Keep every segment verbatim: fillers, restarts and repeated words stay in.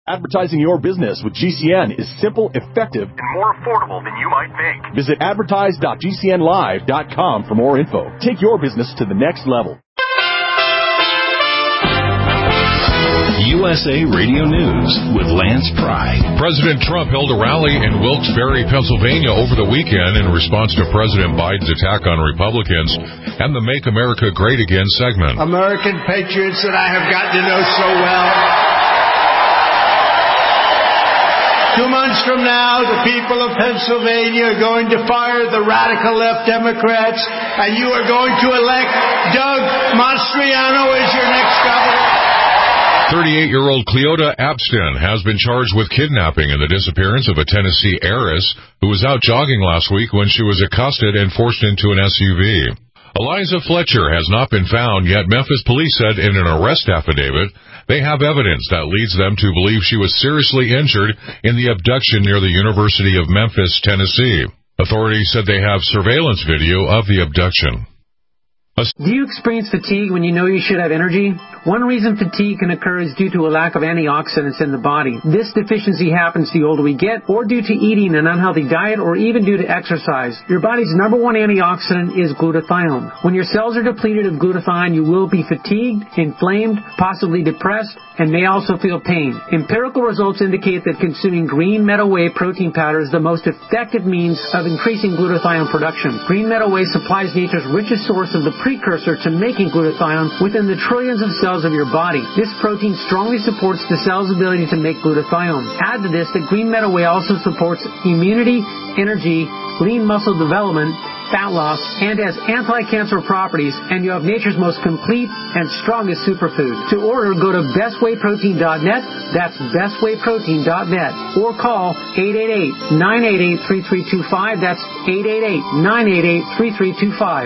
Advertising your business with G C N is simple, effective, and more affordable than you might think. Visit advertise dot g c n live dot com for more info. Take your business to the next level. U S A Radio News with Lance Pry. President Trump held a rally in Wilkes-Barre, Pennsylvania over the weekend in response to President Biden's attack on Republicans and the Make America Great Again segment. American patriots that I have gotten to know so well. Two months from now, the people of Pennsylvania are going to fire the radical left Democrats, and you are going to elect Doug Mastriano as your next governor. thirty-eight-year-old Cleota Abstin has been charged with kidnapping in the disappearance of a Tennessee heiress who was out jogging last week when she was accosted and forced into an S U V. Eliza Fletcher has not been found, yet Memphis police said in an arrest affidavit they have evidence that leads them to believe she was seriously injured in the abduction near the University of Memphis, Tennessee. Authorities said they have surveillance video of the abduction. Do you experience fatigue when you know you should have energy? One reason fatigue can occur is due to a lack of antioxidants in the body. This deficiency happens the older we get, or due to eating an unhealthy diet, or even due to exercise. Your body's number one antioxidant is glutathione. When your cells are depleted of glutathione, you will be fatigued, inflamed, possibly depressed, and may also feel pain. Empirical results indicate that consuming green meadow whey protein powder is the most effective means of increasing glutathione production. Green meadow whey supplies nature's richest source of the precursor to making glutathione within the trillions of cells of your body. This protein strongly supports the cell's ability to make glutathione. Add to this that green meadow whey also supports immunity, energy, lean muscle development, fat loss, and has anti-cancer properties, and you have nature's most complete and strongest superfood. To order, go to best whey protein dot net, that's best whey protein dot net, or call eight eight eight, nine eight eight, three three two five, that's eight eight eight, nine eight eight, three three two five.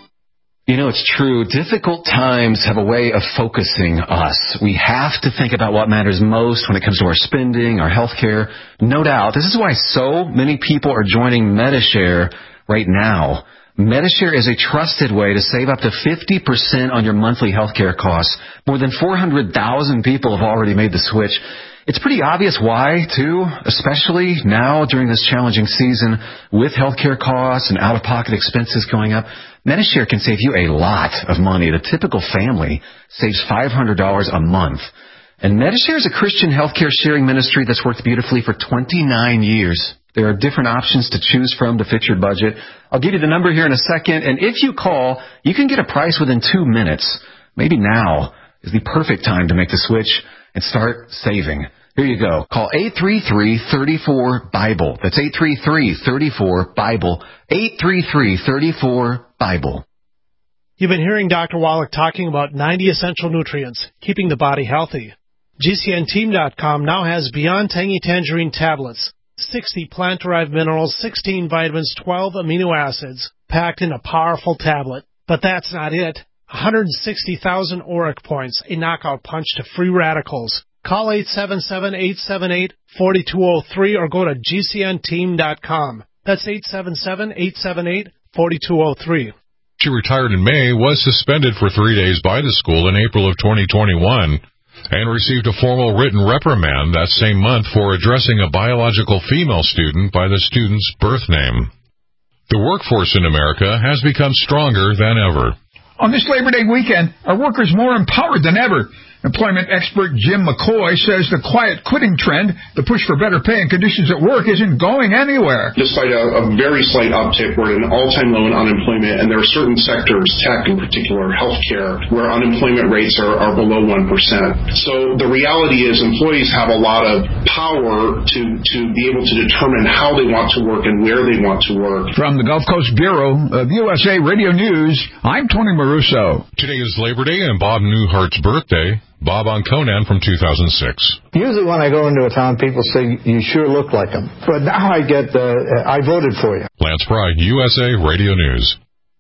You know, it's true. Difficult times have a way of focusing us. We have to think about what matters most when it comes to our spending, our health care. No doubt. This is why so many people are joining Medi-Share right now. Medi-Share is a trusted way to save up to fifty percent on your monthly health care costs. More than four hundred thousand people have already made the switch. It's pretty obvious why, too, especially now during this challenging season with healthcare costs and out-of-pocket expenses going up. Medi-Share can save you a lot of money. The typical family saves five hundred dollars a month. And Medi-Share is a Christian healthcare sharing ministry that's worked beautifully for twenty-nine years. There are different options to choose from to fit your budget. I'll give you the number here in a second, and if you call, you can get a price within two minutes. Maybe now is the perfect time to make the switch and start saving. Here you go. Call eight three three, three four, BIBLE. That's eight three three, three four, BIBLE. eight three three, three four, BIBLE. You've been hearing Doctor Wallach talking about ninety essential nutrients, keeping the body healthy. G C N team dot com now has Beyond Tangy Tangerine tablets, sixty plant-derived minerals, sixteen vitamins, twelve amino acids, packed in a powerful tablet. But that's not it. one hundred sixty thousand auric points, a knockout punch to free radicals. Call eight seven seven, eight seven eight, four two zero three or go to G C N team dot com. That's eight seven seven, eight seven eight, four two zero three. She retired in May, was suspended for three days by the school in April of twenty twenty-one, and received a formal written reprimand that same month for addressing a biological female student by the student's birth name. The workforce in America has become stronger than ever. On this Labor Day weekend, our workers more empowered than ever. Employment expert Jim McCoy says the quiet quitting trend, the push for better pay and conditions at work, isn't going anywhere. Despite a, a very slight uptick, we're at an all-time low in unemployment, and there are certain sectors, tech in particular, healthcare, where unemployment rates are, are below one percent. So the reality is employees have a lot of power to, to be able to determine how they want to work and where they want to work. From the Gulf Coast Bureau of U S A Radio News, I'm Tony Maruso. Today is Labor Day and Bob Newhart's birthday. Bob on Conan from two thousand six. Usually when I go into a town, people say, you sure look like them. But now I get, uh, I voted for you. Lance Pry, U S A Radio News.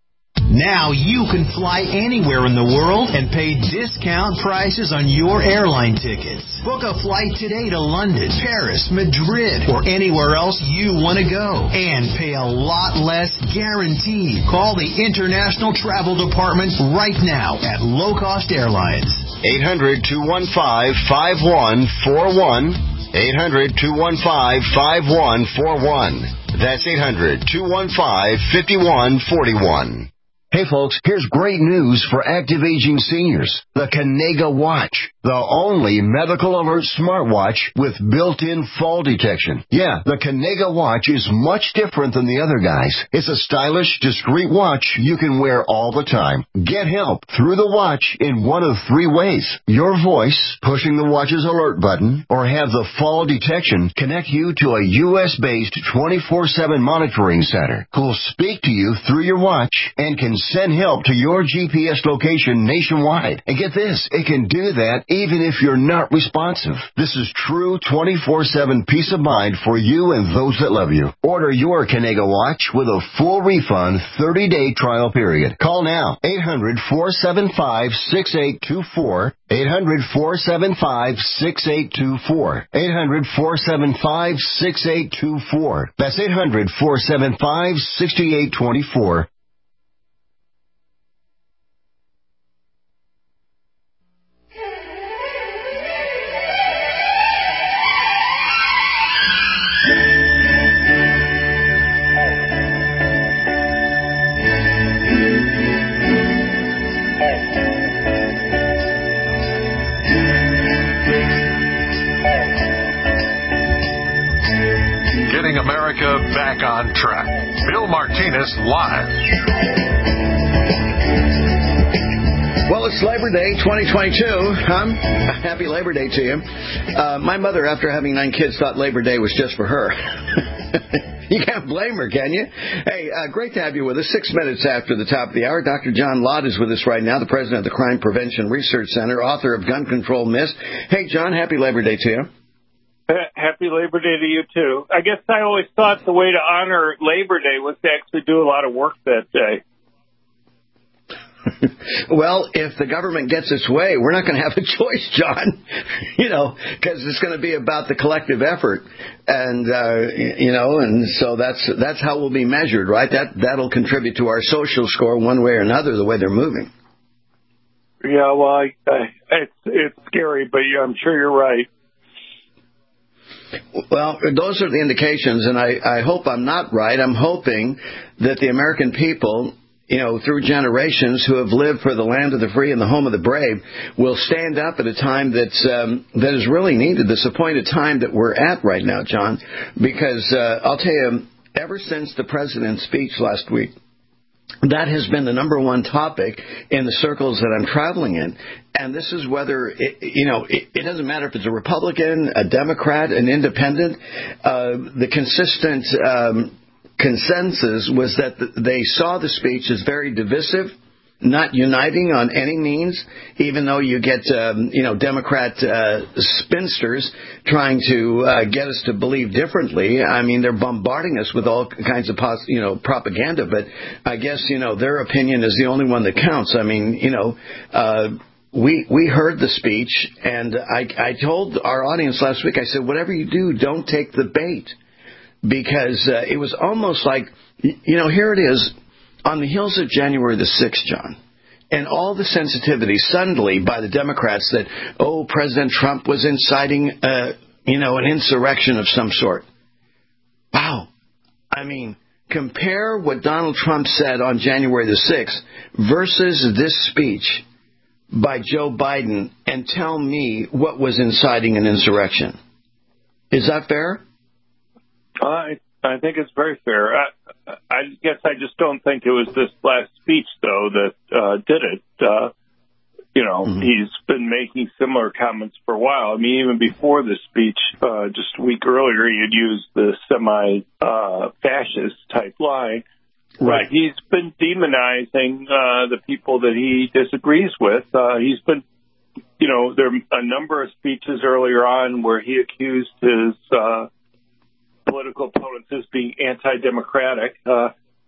Now you can fly anywhere in the world and pay discount prices on your airline tickets. Book a flight today to London, Paris, Madrid, or anywhere else you want to go. And pay a lot less guaranteed. Call the International Travel Department right now at Low Cost Airlines. eight hundred, two one five, five one four one. eight hundred, two one five, five one four one. That's eight hundred, two one five, five one four one. Hey folks, here's great news for active aging seniors. The Kanega Watch. The only medical alert smartwatch with built-in fall detection. Yeah, the Kanega Watch is much different than the other guys. It's a stylish, discreet watch you can wear all the time. Get help through the watch in one of three ways. Your voice, pushing the watch's alert button, or have the fall detection connect you to a U S-based twenty-four seven monitoring center who'll speak to you through your watch and can send help to your G P S location nationwide. And get this, it can do that even if you're not responsive. This is true twenty-four seven peace of mind for you and those that love you. Order your Kanega Watch with a full refund thirty-day trial period. Call now, eight hundred, four seven five, six eight two four, eight hundred, four seven five, six eight two four, eight hundred, four seven five, six eight two four. That's eight hundred, four seven five, six eight two four. America back on track. Bill Martinez live. Well, it's Labor Day twenty twenty-two. Um, happy Labor Day to you. Uh, my mother, after having nine kids, thought Labor Day was just for her. You can't blame her, can you? Hey, uh, great to have you with us. Six minutes after the top of the hour, Doctor John Lott is with us right now, the president of the Crime Prevention Research Center, author of Gun Control Myths. Hey, John, happy Labor Day to you. Happy Labor Day to you, too. I guess I always thought the way to honor Labor Day was to actually do a lot of work that day. Well, if the government gets its way, we're not going to have a choice, John, you know, because it's going to be about the collective effort. And, uh, you know, and so that's that's how we'll be measured, right? That, that'll contribute to our social score one way or another, the way they're moving. Yeah, well, I, I, it's, it's scary, but yeah, I'm sure you're right. Well, those are the indications, and I, I hope I'm not right. I'm hoping that the American people, you know, through generations who have lived for the land of the free and the home of the brave, will stand up at a time that's um, that is really needed, this appointed time that we're at right now, John. Because uh, I'll tell you, ever since the president's speech last week, that has been the number one topic in the circles that I'm traveling in. And this is whether, it, you know, it, it doesn't matter if it's a Republican, a Democrat, an independent. Uh, the consistent um, consensus was that they saw the speech as very divisive, not uniting on any means, even though you get, um, you know, Democrat uh, spinsters trying to uh, get us to believe differently. I mean, they're bombarding us with all kinds of, pos- you know, propaganda, but I guess, you know, their opinion is the only one that counts. I mean, you know, uh, we we heard the speech, and I, I told our audience last week, I said, whatever you do, don't take the bait, because uh, it was almost like, you know, here it is, on the heels of January the sixth, John, and all the sensitivity suddenly by the Democrats that, oh, President Trump was inciting, uh, you know, an insurrection of some sort. Wow. I mean, compare what Donald Trump said on January the sixth versus this speech by Joe Biden, and tell me what was inciting an insurrection. Is that fair? I I think it's very fair. I, I guess I just don't think it was this last speech, though, that uh, did it. Uh, you know, mm-hmm. He's been making similar comments for a while. I mean, even before the speech, uh, just a week earlier, he had used the semi-fascist uh, type line. Right. But he's been demonizing uh, the people that he disagrees with. Uh, he's been, you know, there are a number of speeches earlier on where he accused his uh, political opponents as being anti-democratic. Uh,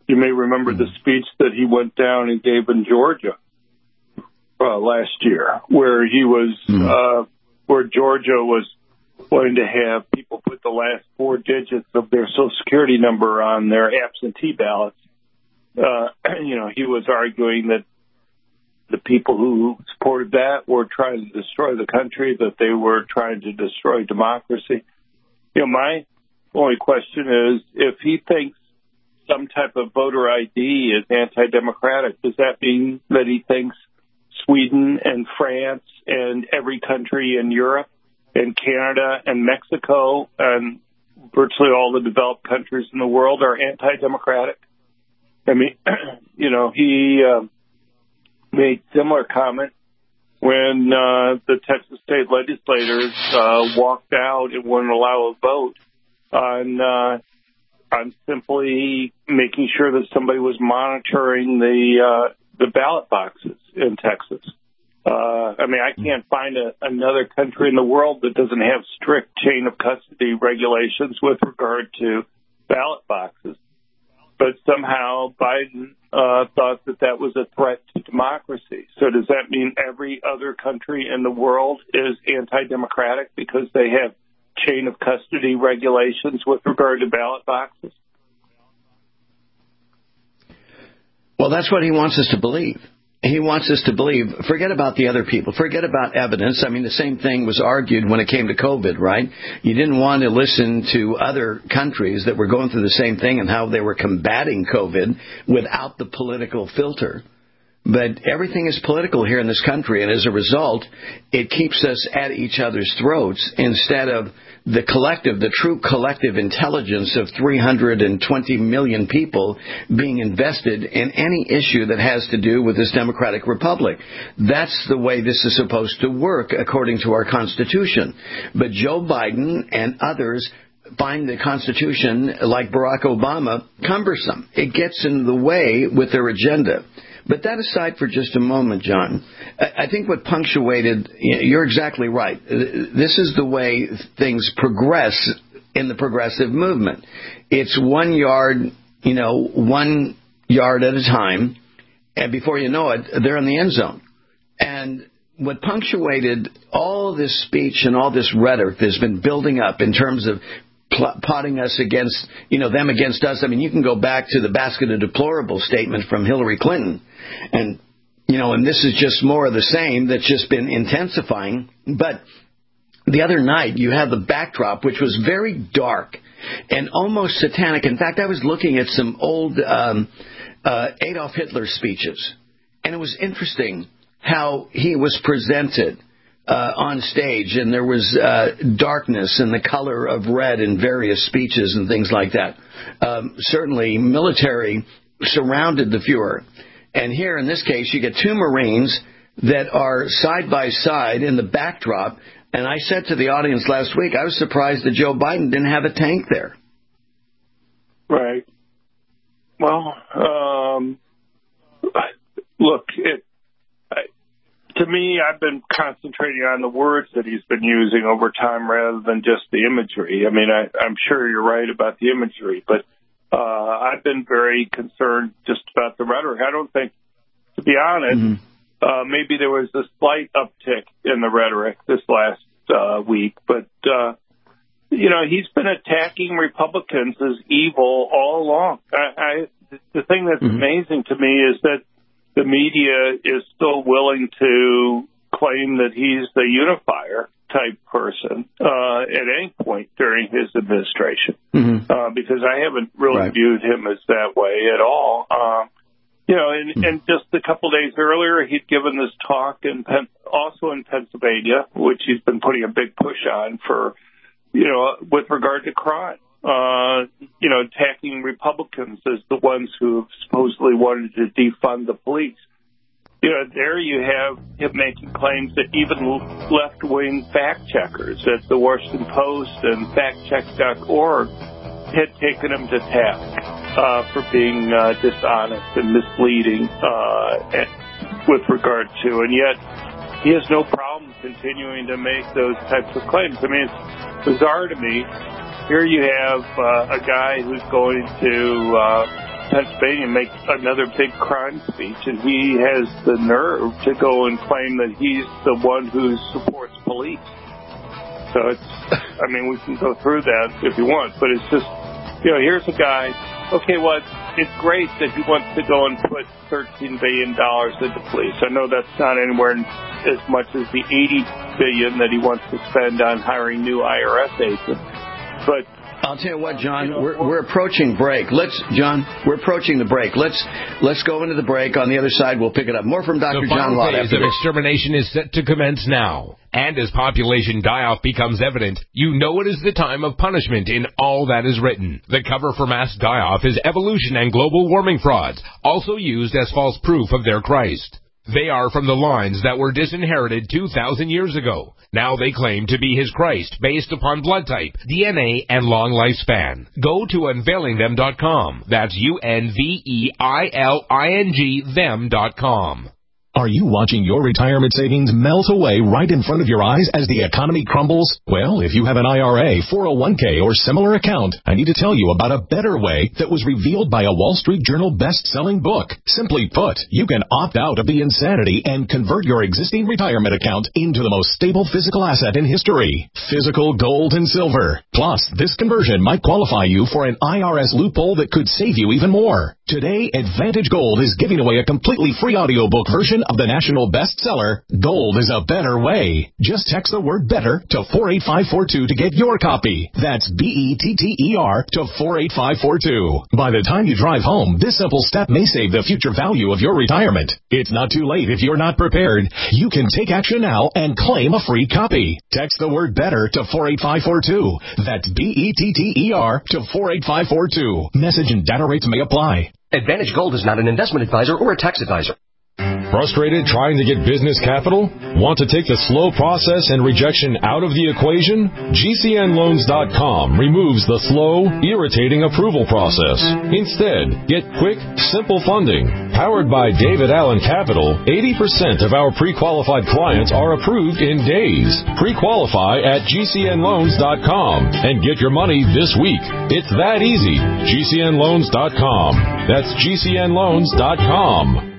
You may remember mm-hmm. the speech that he went down and gave in Georgia uh, last year, where he was, mm-hmm. uh, where Georgia was going to have people put the last four digits of their Social Security number on their absentee ballots. Uh, you know, he was arguing that the people who supported that were trying to destroy the country, that they were trying to destroy democracy. You know, my only question is, if he thinks some type of voter I D is anti-democratic, does that mean that he thinks Sweden and France and every country in Europe and Canada and Mexico and virtually all the developed countries in the world are anti-democratic? I mean, you know, he uh, made similar comments when uh, the Texas state legislators uh, walked out and wouldn't allow a vote on uh, on simply making sure that somebody was monitoring the uh, the ballot boxes in Texas. Uh, I mean, I can't find a, another country in the world that doesn't have strict chain of custody regulations with regard to ballot boxes. But somehow Biden uh, thought that that was a threat to democracy. So does that mean every other country in the world is anti-democratic because they have chain of custody regulations with regard to ballot boxes? Well, that's what he wants us to believe. He wants us to believe, forget about the other people, forget about evidence. I mean, the same thing was argued when it came to COVID, right? You didn't want to listen to other countries that were going through the same thing and how they were combating COVID without the political filter. But everything is political here in this country, and as a result, it keeps us at each other's throats instead of the collective, the true collective intelligence of three hundred twenty million people being invested in any issue that has to do with this democratic republic. That's the way this is supposed to work according to our Constitution. But Joe Biden and others find the Constitution, like Barack Obama, cumbersome. It gets in the way with their agenda. But that aside for just a moment, John, I think what punctuated, you're exactly right. This is the way things progress in the progressive movement. It's one yard, you know, one yard at a time, and before you know it, they're in the end zone. And what punctuated all this speech and all this rhetoric that's been building up in terms of plotting us against, you know, them against us. I mean, you can go back to the basket of deplorables statement from Hillary Clinton. And, you know, and this is just more of the same that's just been intensifying. But the other night you had the backdrop, which was very dark and almost satanic. In fact, I was looking at some old um, uh, Adolf Hitler speeches, and it was interesting how he was presented Uh, on stage, and there was uh, darkness and the color of red in various speeches and things like that. Um, certainly, military surrounded the Fuhrer. And here, in this case, you get two Marines that are side by side in the backdrop. And I said to the audience last week, I was surprised that Joe Biden didn't have a tank there. Right. Well, um, look, it, to me, I've been concentrating on the words that he's been using over time rather than just the imagery. I mean, I, I'm sure you're right about the imagery, but uh, I've been very concerned just about the rhetoric. I don't think, to be honest, mm-hmm. uh, maybe there was a slight uptick in the rhetoric this last uh, week, but, uh, you know, he's been attacking Republicans as evil all along. I, I, the thing that's mm-hmm. amazing to me is that the media is still willing to claim that he's the unifier type person uh, at any point during his administration, mm-hmm. uh, because I haven't really right. viewed him as that way at all. Um, you know, and, mm-hmm. and just a couple of days earlier, he'd given this talk in Pen- also in Pennsylvania, which he's been putting a big push on for, you know, with regard to crime. Uh, you know, attacking Republicans as the ones who have supposedly wanted to defund the police. You know, there you have him making claims that even left-wing fact-checkers at the Washington Post and fact check dot org had taken him to task uh, for being uh, dishonest and misleading uh, with regard to, and yet he has no problem continuing to make those types of claims. I mean, it's bizarre to me. Here you have uh, a guy who's going to uh, Pennsylvania make another big crime speech, and he has the nerve to go and claim that he's the one who supports police. So it's, I mean, we can go through that if you want, but it's just, you know, here's a guy, okay, well, it's great that he wants to go and put thirteen billion dollars into police. I know that's not anywhere as much as the eighty billion dollars that he wants to spend on hiring new I R S agents, but I'll tell you what, John, we're, we're approaching break. Let's, John, we're approaching the break. Let's let's go into the break. On the other side, we'll pick it up. More from Doctor John Lott. The final phase of extermination is set to commence now. And as population die-off becomes evident, you know it is the time of punishment in all that is written. The cover for mass die-off is evolution and global warming frauds, also used as false proof of their Christ. They are from the lines that were disinherited two thousand years ago. Now they claim to be his Christ based upon blood type, D N A, and long lifespan. Go to unveiling them dot com. That's U N V E I L I N G them dot com. Are you watching your retirement savings melt away right in front of your eyes as the economy crumbles? Well, if you have an I R A, four oh one k, or similar account, I need to tell you about a better way that was revealed by a Wall Street Journal best-selling book. Simply put, you can opt out of the insanity and convert your existing retirement account into the most stable physical asset in history, physical gold and silver. Plus, this conversion might qualify you for an I R S loophole that could save you even more. Today, Advantage Gold is giving away a completely free audiobook version of the national bestseller, Gold is a Better Way. Just text the word better to four eight five four two to get your copy. That's B E T T E R to four eight five four two. By the time you drive home, this simple step may save the future value of your retirement. It's not too late if you're not prepared. You can take action now and claim a free copy. Text the word better to four eight five four two. That's B E T T E R to four eight five four two. Message and data rates may apply. Advantage Gold is not an investment advisor or a tax advisor. Frustrated trying to get business capital? Want to take the slow process and rejection out of the equation? G C N loans dot com removes the slow, irritating approval process. Instead, get quick, simple funding. Powered by David Allen Capital, eighty percent of our pre-qualified clients are approved in days. Pre-qualify at G C N loans dot com and get your money this week. It's that easy. G C N loans dot com. That's G C N loans dot com.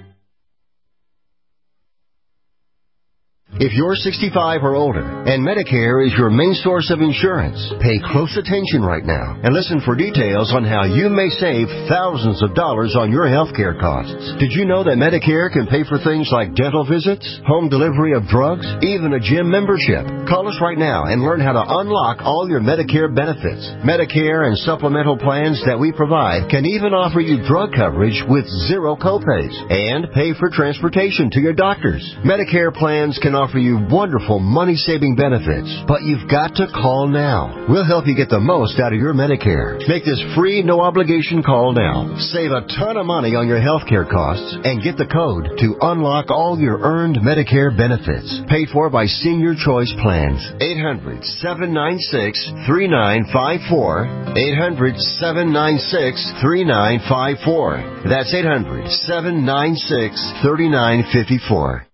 If you're sixty-five or older and Medicare is your main source of insurance, pay close attention right now and listen for details on how you may save thousands of dollars on your health care costs. Did you know that Medicare can pay for things like dental visits, home delivery of drugs, even a gym membership? Call us right now and learn how to unlock all your Medicare benefits. Medicare and supplemental plans that we provide can even offer you drug coverage with zero copays and pay for transportation to your doctors. Medicare plans can offer you wonderful money-saving benefits, but you've got to call now. We'll help you get the most out of your Medicare. Make this free, no-obligation call now. Save a ton of money on your health care costs and get the code to unlock all your earned Medicare benefits. Paid for by Senior Choice Plans. eight hundred, seven nine six, three nine five four. eight hundred, seven nine six, three nine five four. That's eight hundred, seven nine six, three nine five four.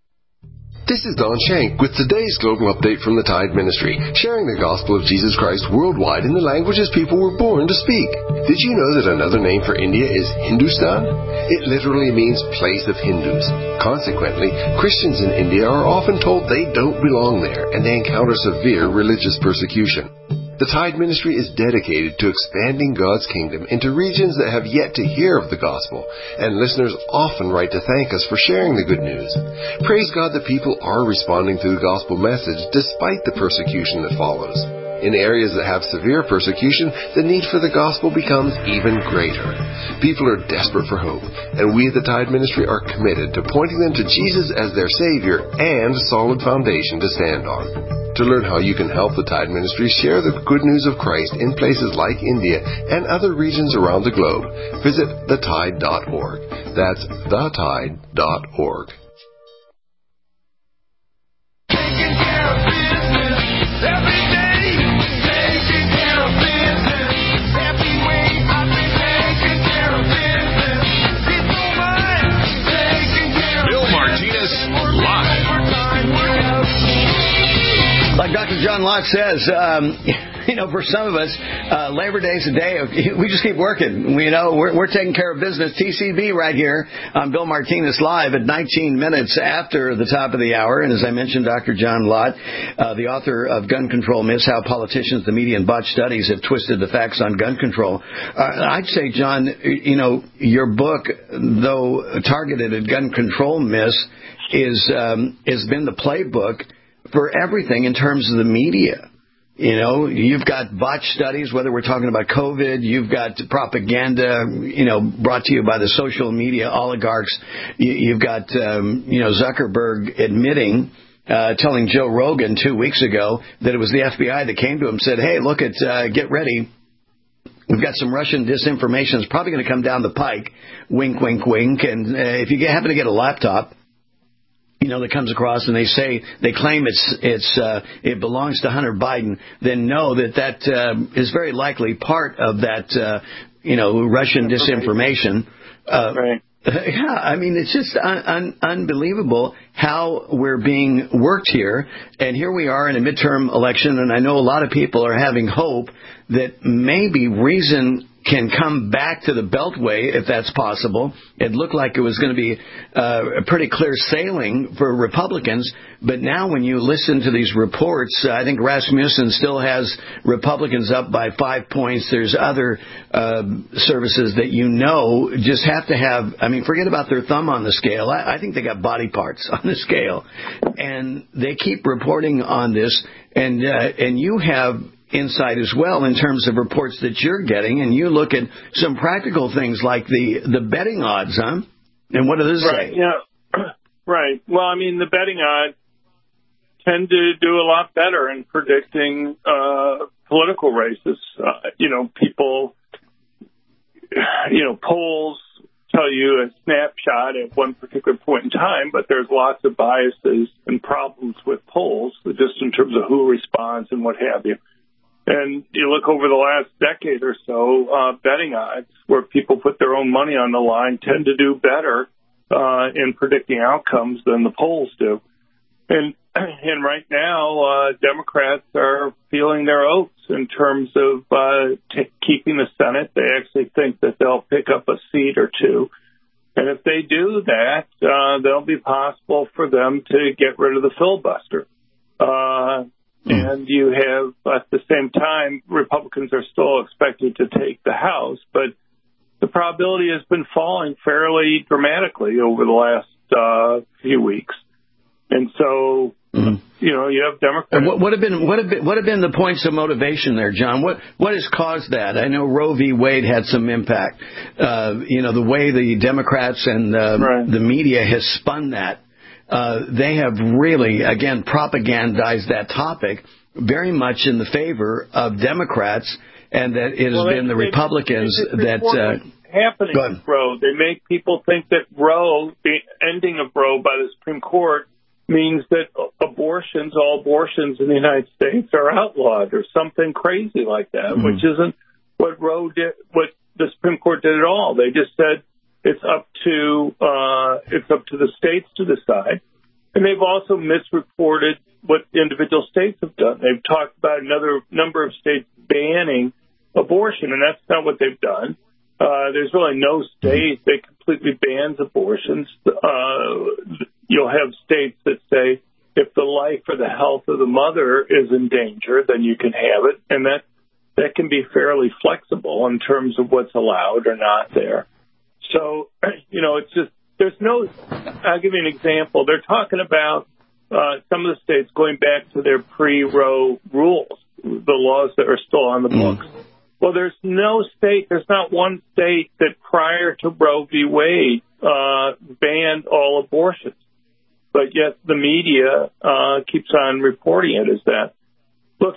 This is Don Shank with today's Global Update from the Tide Ministry, sharing the gospel of Jesus Christ worldwide in the languages people were born to speak. Did you know that another name for India is Hindustan? It literally means place of Hindus. Consequently, Christians in India are often told they don't belong there, and they encounter severe religious persecution. The Tide Ministry is dedicated to expanding God's kingdom into regions that have yet to hear of the gospel, and listeners often write to thank us for sharing the good news. Praise God that people are responding to the gospel message despite the persecution that follows. In areas that have severe persecution, the need for the gospel becomes even greater. People are desperate for hope, and we at the Tide Ministry are committed to pointing them to Jesus as their Savior and a solid foundation to stand on. To learn how you can help the Tide Ministry share the good news of Christ in places like India and other regions around the globe, visit the tide dot org. That's the tide dot org. Taking care of business every day. Taking care of business every way. I've been taking care of business. It's all mine. Taking care of Bill Martinez live. Like Doctor John Lott says, um, you know, for some of us, uh, Labor Day's a day of, we just keep working. We, you know, we're, we're taking care of business. T C B right here on Bill Martinez Live at nineteen minutes after the top of the hour. And as I mentioned, Doctor John Lott, uh, the author of Gun Control Myths, How Politicians, the Media, and Botched Studies Have Twisted the Facts on Gun Control. Uh, I'd say, John, you know, your book, though targeted at gun control myths, is um, has been the playbook for everything in terms of the media. You know, you've got botched studies, whether we're talking about COVID, you've got propaganda, you know, brought to you by the social media oligarchs. You've got, um, you know, Zuckerberg admitting, uh, telling Joe Rogan two weeks ago that it was the F B I that came to him and said, hey, look, at, uh, get ready. We've got some Russian disinformation. It's probably going to come down the pike. Wink, wink, wink. And uh, if you get, happen to get a laptop, you know, that comes across and they say, they claim it's, it's, uh, it belongs to Hunter Biden, then know that that, uh, is very likely part of that, uh, you know, Russian disinformation. Uh, right. Yeah, I mean, it's just un- un- unbelievable how we're being worked here. And here we are in a midterm election, and I know a lot of people are having hope that maybe reason can come back to the Beltway, if that's possible. It looked like it was going to be uh, a pretty clear sailing for Republicans, but now when you listen to these reports, uh, I think Rasmussen still has Republicans up by five points. There's other uh, services that you know just have to have, I mean, forget about their thumb on the scale. I, I think they got body parts on the scale. And they keep reporting on this, and uh, and you have insight as well in terms of reports that you're getting, and you look at some practical things like the, the betting odds, huh? And what do those right, say? Yeah, right. Well, I mean, the betting odds tend to do a lot better in predicting uh, political races. Uh, you know, people, you know, polls tell you a snapshot at one particular point in time, but there's lots of biases and problems with polls, just in terms of who responds and what have you. And you look over the last decade or so, uh, betting odds, where people put their own money on the line, tend to do better uh, in predicting outcomes than the polls do. And and right now, uh, Democrats are feeling their oats in terms of uh, t- keeping the Senate. They actually think that they'll pick up a seat or two. And if they do that, uh, there'll be possible for them to get rid of the filibuster. Uh And you have, at the same time, Republicans are still expected to take the House, but the probability has been falling fairly dramatically over the last uh, few weeks. And so, mm-hmm. you know, you have Democrats. What, what have been what have been what have been the points of motivation there, John? What what has caused that? I know Roe v. Wade had some impact. Uh, you know, the way the Democrats and uh, right. the media has spun that. Uh, they have really, again, propagandized that topic very much in the favor of Democrats, and that it has well, been they, the Republicans they, that... Uh, happening with Roe. They make people think that Roe, the ending of Roe by the Supreme Court, means that abortions, all abortions in the United States are outlawed or something crazy like that, mm-hmm. which isn't what Roe did, what the Supreme Court did at all. They just said, It's up to uh, it's up to the states to decide, and they've also misreported what individual states have done. They've talked about another number of states banning abortion, and that's not what they've done. Uh, there's really no state that completely bans abortions. Uh, you'll have states that say if the life or the health of the mother is in danger, then you can have it, and that that can be fairly flexible in terms of what's allowed or not there. So, you know, it's just, there's no, I'll give you an example. They're talking about uh, some of the states going back to their pre-Roe rules, the laws that are still on the books. Mm. Well, there's no state, there's not one state that prior to Roe v. Wade uh, banned all abortions. But yet the media uh, keeps on reporting it as that. Look,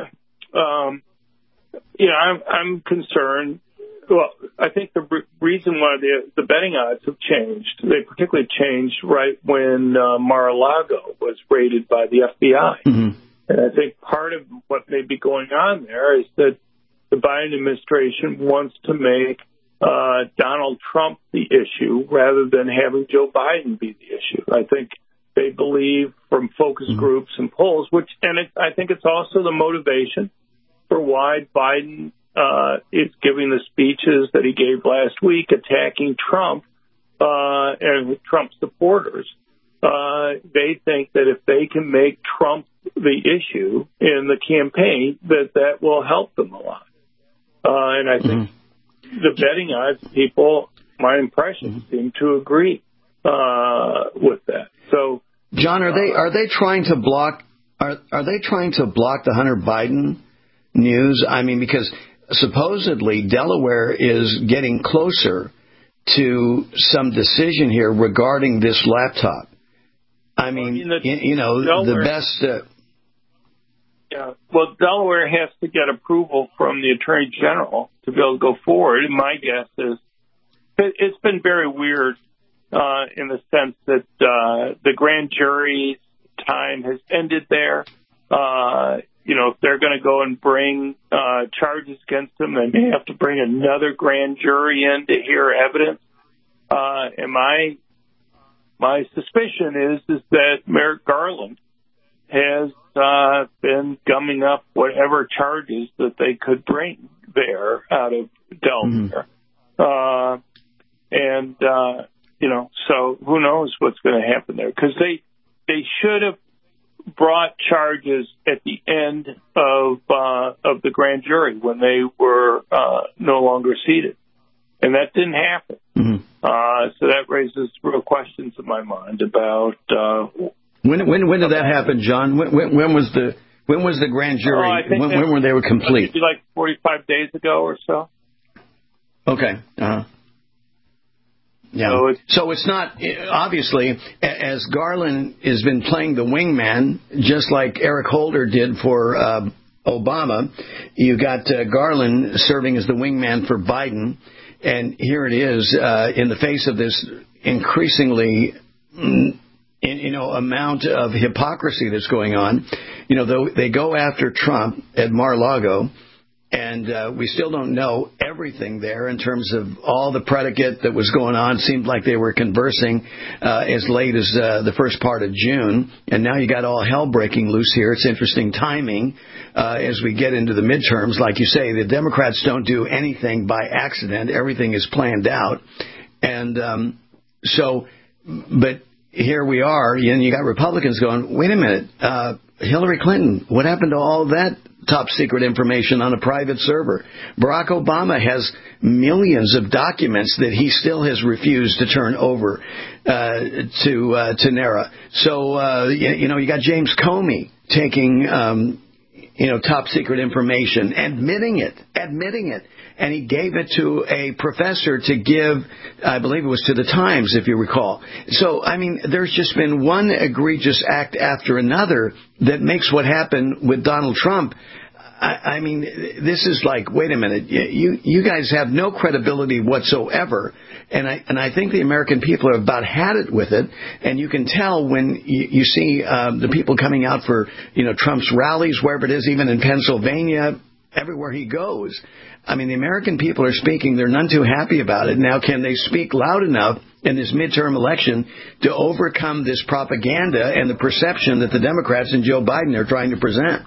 um, you know, I'm, I'm concerned. Well, I think the re- reason why the, the betting odds have changed, they particularly changed right when uh, Mar-a-Lago was raided by the F B I. Mm-hmm. And I think part of what may be going on there is that the Biden administration wants to make uh, Donald Trump the issue rather than having Joe Biden be the issue. I think they believe from focus mm-hmm. groups and polls, which, and it, I think it's also the motivation for why Biden uh, is giving the speeches that he gave last week attacking Trump uh, and Trump supporters. Uh, they think that if they can make Trump the issue in the campaign, that that will help them a lot. Uh, and I think mm-hmm. the betting odds people, my impression, mm-hmm. seem to agree uh, with that. So, John, are they are they trying to block are are they trying to block the Hunter Biden news? I mean, because supposedly Delaware is getting closer to some decision here regarding this laptop. I mean, I mean the, you, you know, Delaware, the best. Uh, yeah. Well, Delaware has to get approval from the Attorney General to be able to go forward. And my guess is it, it's been very weird uh, in the sense that uh, the grand jury's time has ended there. Uh, you know, if they're going to go and bring uh, charges against them, they may have to bring another grand jury in to hear evidence. Uh, and my my suspicion is is that Merrick Garland has uh, been gumming up whatever charges that they could bring there out of Delaware. Mm-hmm. Uh, and, uh, you know, so who knows what's going to happen there. Because they, they should have brought charges at the end of uh, of the grand jury when they were uh, no longer seated. And that didn't happen. Mm-hmm. Uh, so that raises real questions in my mind about uh, when when when did that happen, John? When, when, when was the when was the grand jury? Oh, I think when, that, when were they were complete? Maybe like forty-five days ago or so. Okay. Uh-huh. Yeah. So it's, so it's not, obviously, as Garland has been playing the wingman, just like Eric Holder did for uh, Obama, you got uh, Garland serving as the wingman for Biden. And here it is, uh, in the face of this increasingly, you know, amount of hypocrisy that's going on. You know, they go after Trump at Mar-a-Lago. And uh, we still don't know everything there in terms of all the predicate that was going on. It seemed like they were conversing uh, as late as uh, the first part of June. And now you got all hell breaking loose here. It's interesting timing uh, as we get into the midterms. Like you say, the Democrats don't do anything by accident. Everything is planned out. And um, so, but here we are. And you got Republicans going, wait a minute, uh, Hillary Clinton, what happened to all that top secret information on a private server? Barack Obama has millions of documents that he still has refused to turn over uh, to uh, to NARA. So, uh, you, you know, you got James Comey taking, um, you know, top secret information, admitting it, admitting it. And he gave it to a professor to give, I believe it was to the Times, if you recall. So, I mean, there's just been one egregious act after another that makes what happened with Donald Trump. I, I mean, this is like, wait a minute, you you guys have no credibility whatsoever. And I and I think the American people have about had it with it. And you can tell when you, you see um, the people coming out for, you know, Trump's rallies, wherever it is, even in Pennsylvania, everywhere he goes. I mean, the American people are speaking. They're none too happy about it. Now, can they speak loud enough in this midterm election to overcome this propaganda and the perception that the Democrats and Joe Biden are trying to present?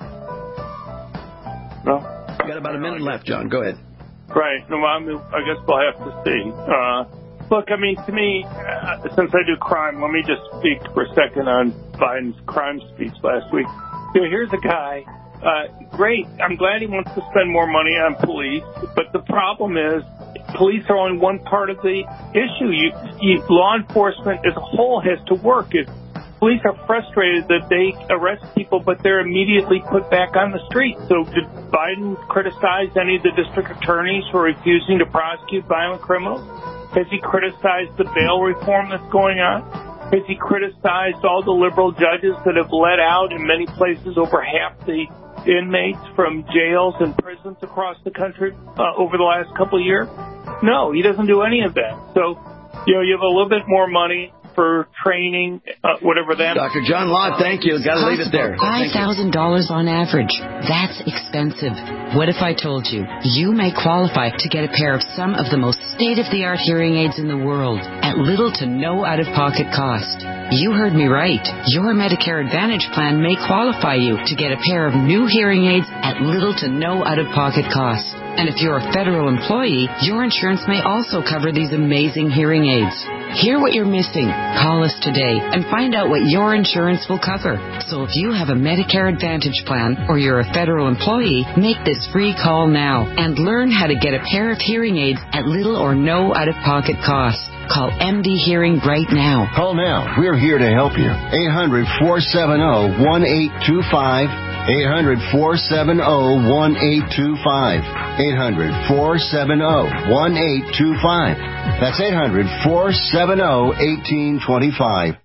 Well, you got about a minute left, John. Go ahead. Right. No, I, mean, I guess we'll have to see. Uh, look, I mean, to me, uh, since I do crime, let me just speak for a second on Biden's crime speech last week. You know, here's a guy. Uh, great. I'm glad he wants to spend more money on police, but the problem is police are only one part of the issue. You, you, law enforcement as a whole has to work. If police are frustrated that they arrest people, but they're immediately put back on the street. So did Biden criticize any of the district attorneys for refusing to prosecute violent criminals? Has he criticized the bail reform that's going on? Has he criticized all the liberal judges that have let out in many places over half the inmates from jails and prisons across the country uh, over the last couple of years? No, he doesn't do any of that. So, you know, you have a little bit more money for training, uh, whatever that. Doctor John Lott, thank you. Got to leave it there. five thousand dollars on average. That's expensive. What if I told you you may qualify to get a pair of some of the most state-of-the-art hearing aids in the world at little to no out-of-pocket cost? You heard me right. Your Medicare Advantage plan may qualify you to get a pair of new hearing aids at little to no out-of-pocket cost. And if you're a federal employee, your insurance may also cover these amazing hearing aids. Hear what you're missing. Call us today and find out what your insurance will cover. So if you have a Medicare Advantage plan or you're a federal employee, make this free call now and learn how to get a pair of hearing aids at little or no out-of-pocket cost. Call M D Hearing right now. Call now. We're here to help you. eight hundred, four seven zero, one eight two five. eight hundred, four seven zero, one eight two five. eight hundred, four seven zero, one eight two five. That's eight hundred, four seven zero, one eight two five.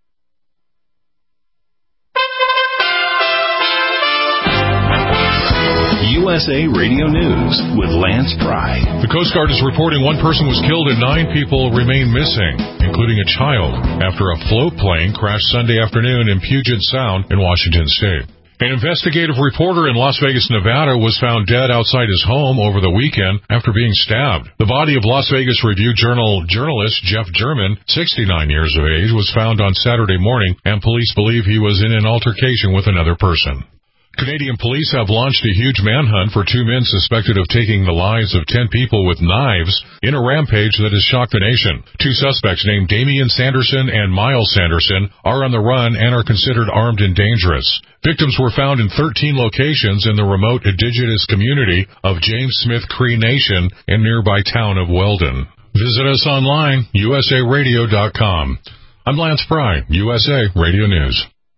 U S A Radio News with Lance Pry. The Coast Guard is reporting one person was killed and nine people remain missing, including a child, after a float plane crashed Sunday afternoon in Puget Sound in Washington State. An investigative reporter in Las Vegas, Nevada was found dead outside his home over the weekend after being stabbed. The body of Las Vegas Review-Journal journalist Jeff German, sixty-nine years of age, was found on Saturday morning, and police believe he was in an altercation with another person. Canadian police have launched a huge manhunt for two men suspected of taking the lives of ten people with knives in a rampage that has shocked the nation. Two suspects named Damian Sanderson and Miles Sanderson are on the run and are considered armed and dangerous. Victims were found in thirteen locations in the remote indigenous community of James Smith Cree Nation and nearby town of Weldon. Visit us online, U S A radio dot com. I'm Lance Pry, U S A Radio News.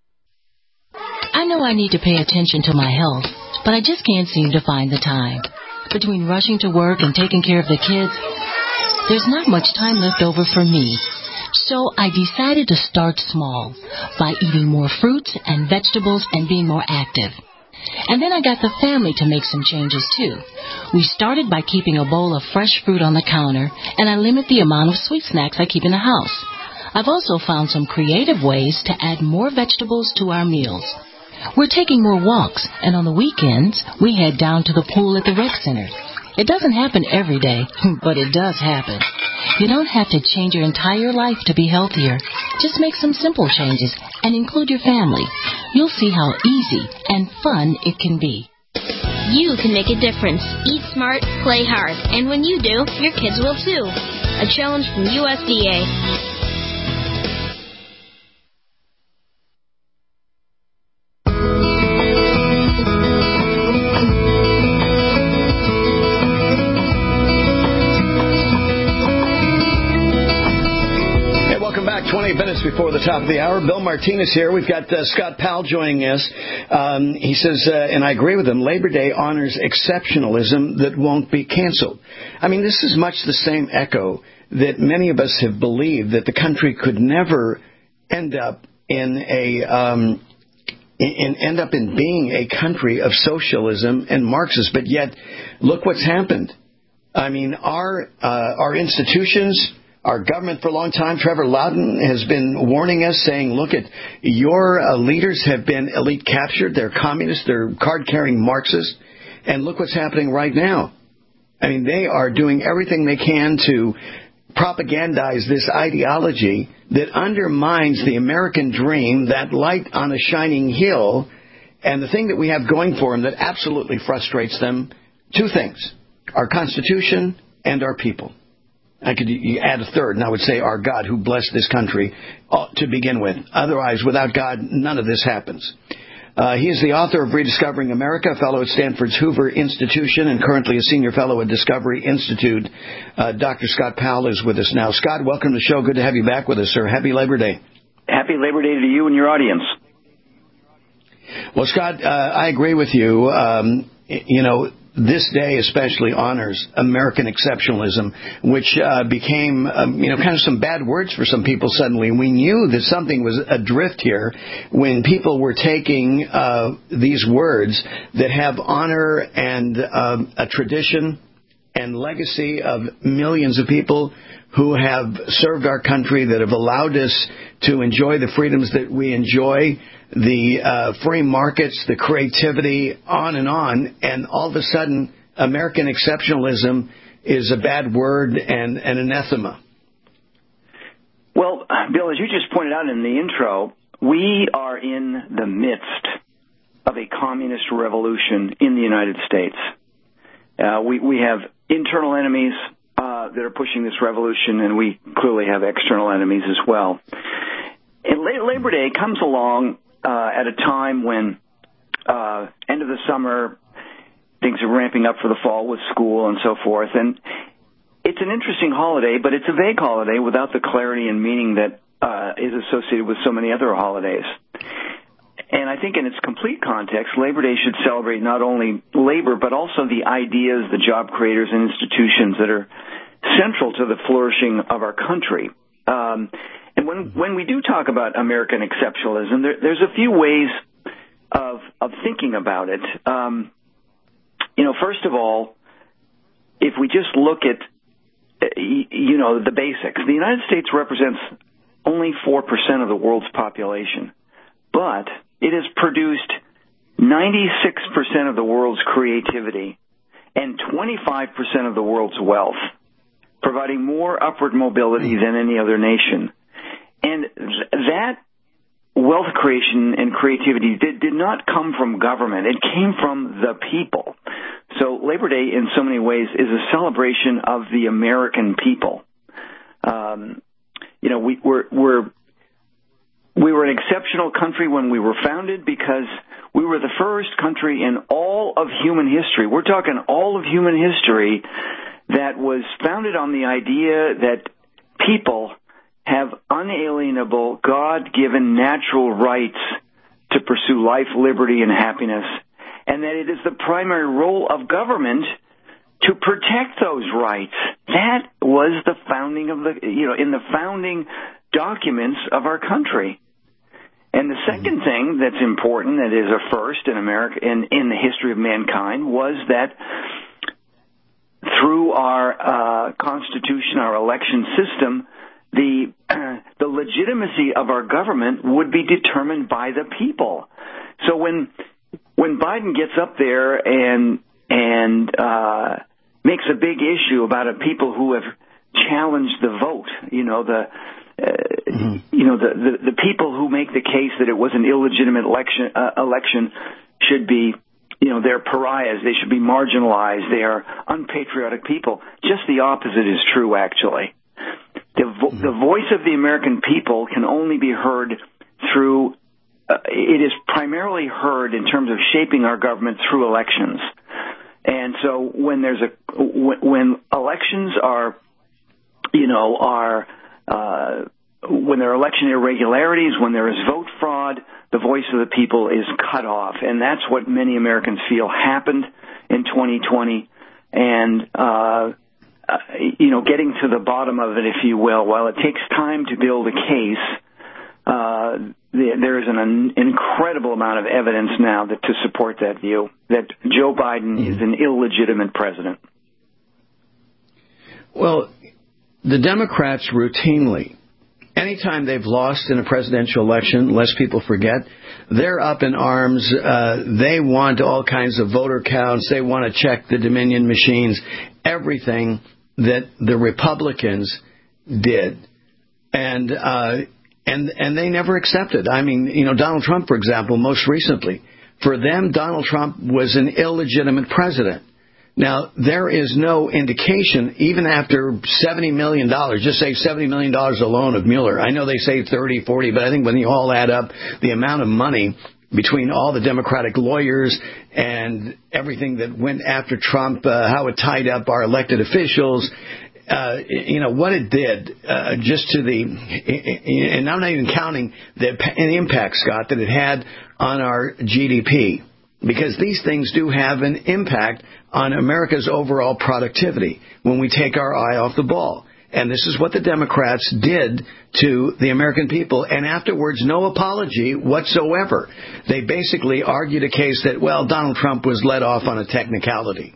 I know I need to pay attention to my health, but I just can't seem to find the time. Between rushing to work and taking care of the kids, there's not much time left over for me. So I decided to start small by eating more fruits and vegetables and being more active. And then I got the family to make some changes too. We started by keeping a bowl of fresh fruit on the counter, and I limit the amount of sweet snacks I keep in the house. I've also found some creative ways to add more vegetables to our meals. We're taking more walks, and on the weekends, we head down to the pool at the rec center. It doesn't happen every day, but it does happen. You don't have to change your entire life to be healthier. Just make some simple changes and include your family. You'll see how easy and fun it can be. You can make a difference. Eat smart, play hard, and when you do, your kids will too. A challenge from U S D A. twenty minutes before the top of the hour. Bill Martinez here. We've got uh, Scott Powell joining us. Um, he says, uh, and I agree with him, Labor Day honors exceptionalism that won't be canceled. I mean, this is much the same echo that many of us have believed, that the country could never end up in a um, in, end up in being a country of socialism and Marxists. But yet, look what's happened. I mean, our uh, our institutions, our government for a long time, Trevor Loudon has been warning us, saying, look, at your uh, leaders have been elite captured. They're communists. They're card-carrying Marxists. And look what's happening right now. I mean, they are doing everything they can to propagandize this ideology that undermines the American dream, that light on a shining hill. And the thing that we have going for them that absolutely frustrates them, two things, our Constitution and our people. I could add a third, and I would say our God who blessed this country to begin with. Otherwise, without God, none of this happens. Uh, he is the author of Rediscovering America, fellow at Stanford's Hoover Institution, and currently a senior fellow at Discovery Institute. Uh, Doctor Scott Powell is with us now. Scott, welcome to the show. Good to have you back with us, sir. Happy Labor Day. Happy Labor Day to you and your audience. Well, Scott, uh, I agree with you. Um, you know, this day especially honors American exceptionalism, which uh, became, um, you know, kind of some bad words for some people suddenly. We knew that something was adrift here when people were taking uh, these words that have honor and um, a tradition and legacy of millions of people who have served our country, that have allowed us to enjoy the freedoms that we enjoy, the uh, free markets, the creativity, on and on. And all of a sudden, American exceptionalism is a bad word and, and anathema. Well, Bill, as you just pointed out in the intro, we are in the midst of a communist revolution in the United States. Uh, we, we have internal enemies uh, that are pushing this revolution, and we clearly have external enemies as well. And Labor Day comes along uh, at a time when, uh, end of the summer, things are ramping up for the fall with school and so forth. And it's an interesting holiday, but it's a vague holiday without the clarity and meaning that uh, is associated with so many other holidays. And I think in its complete context, Labor Day should celebrate not only labor, but also the ideas, the job creators, and institutions that are central to the flourishing of our country. Um, and when when we do talk about American exceptionalism, there, there's a few ways of of thinking about it. Um, you know, first of all, if we just look at, you know, the basics, the United States represents only four percent of the world's population, but it has produced ninety-six percent of the world's creativity and twenty-five percent of the world's wealth, providing more upward mobility than any other nation. And th- that wealth creation and creativity did, did not come from government. It came from the people. So Labor Day, in so many ways, is a celebration of the American people. Um, you know, we, we're, we're We were an exceptional country when we were founded because we were the first country in all of human history. We're talking all of human history that was founded on the idea that people have unalienable, God-given natural rights to pursue life, liberty, and happiness, and that it is the primary role of government to protect those rights. That was the founding of the, you know, in the founding documents of our country. And the second thing that's important, that is a first in America, in, in the history of mankind, was that through our uh, Constitution, our election system, the uh, the legitimacy of our government would be determined by the people. So when when Biden gets up there and and uh, makes a big issue about a people who have challenged the vote, you know, the Uh, mm-hmm. you know, the, the, the people who make the case that it was an illegitimate election, uh, election should be, you know, they're pariahs. They should be marginalized. They are unpatriotic people. Just the opposite is true, actually. The, vo- mm-hmm. the voice of the American people can only be heard through, uh, it is primarily heard in terms of shaping our government through elections. And so when there's a, when, when elections are, you know, are, Uh, when there are election irregularities, when there is vote fraud, the voice of the people is cut off. And that's what many Americans feel happened in twenty twenty. And, uh, uh, you know, getting to the bottom of it, if you will, while it takes time to build a case, uh, the, there is an, an incredible amount of evidence now that to support that view, that Joe Biden mm-hmm. is an illegitimate president. Well, the Democrats routinely, anytime they've lost in a presidential election, lest people forget, they're up in arms. Uh, they want all kinds of voter counts. They want to check the Dominion machines, everything that the Republicans did. And, uh, and, and they never accepted. I mean, you know, Donald Trump, for example, most recently, for them, Donald Trump was an illegitimate president. Now, there is no indication, even after seventy million dollars, just say seventy million dollars alone of Mueller. I know they say thirty, forty, but I think when you all add up the amount of money between all the Democratic lawyers and everything that went after Trump, uh, how it tied up our elected officials, uh, you know, what it did uh, just to the, and I'm not even counting the impact, Scott, that it had on our G D P. Because these things do have an impact on America's overall productivity when we take our eye off the ball. And this is what the Democrats did to the American people. And afterwards, no apology whatsoever. They basically argued a case that, well, Donald Trump was let off on a technicality.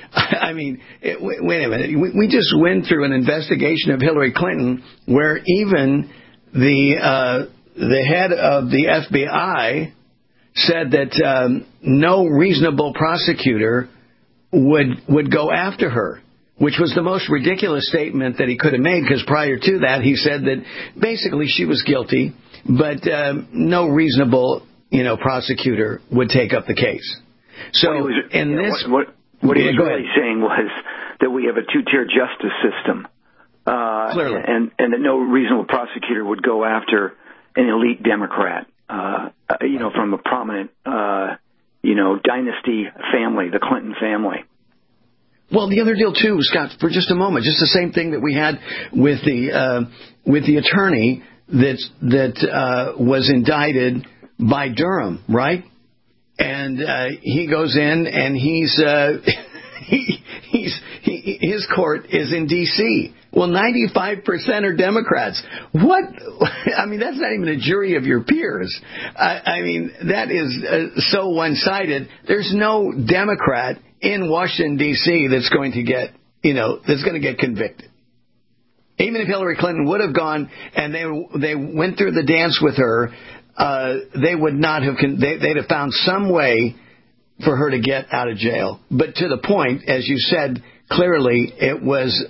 I mean, it, wait a minute. We, we just went through an investigation of Hillary Clinton where even the uh, the head of the F B I said that um, no reasonable prosecutor would would go after her, which was the most ridiculous statement that he could have made, because prior to that he said that basically she was guilty, but um, no reasonable, you know, prosecutor would take up the case. So what was, in yeah, this, what, what, what he yeah, was really ahead. saying was that we have a two-tier justice system, uh, Clearly. and and that no reasonable prosecutor would go after an elite Democrat, uh, you know, from a prominent, uh, you know, dynasty family, the Clinton family. Well, the other deal too, Scott, for just a moment, just the same thing that we had with the uh, with the attorney that that uh, was indicted by Durham, right? And uh, he goes in and he's uh, he, he's he, his court is in D C Well, ninety-five percent are Democrats. What? I mean, that's not even a jury of your peers. I, I mean, that is uh, so one-sided. There's no Democrat in Washington, D C that's going to get, you know, that's going to get convicted. Even if Hillary Clinton would have gone and they they went through the dance with her, uh, they would not have, con- they, they'd have found some way for her to get out of jail. But to the point, as you said, clearly it was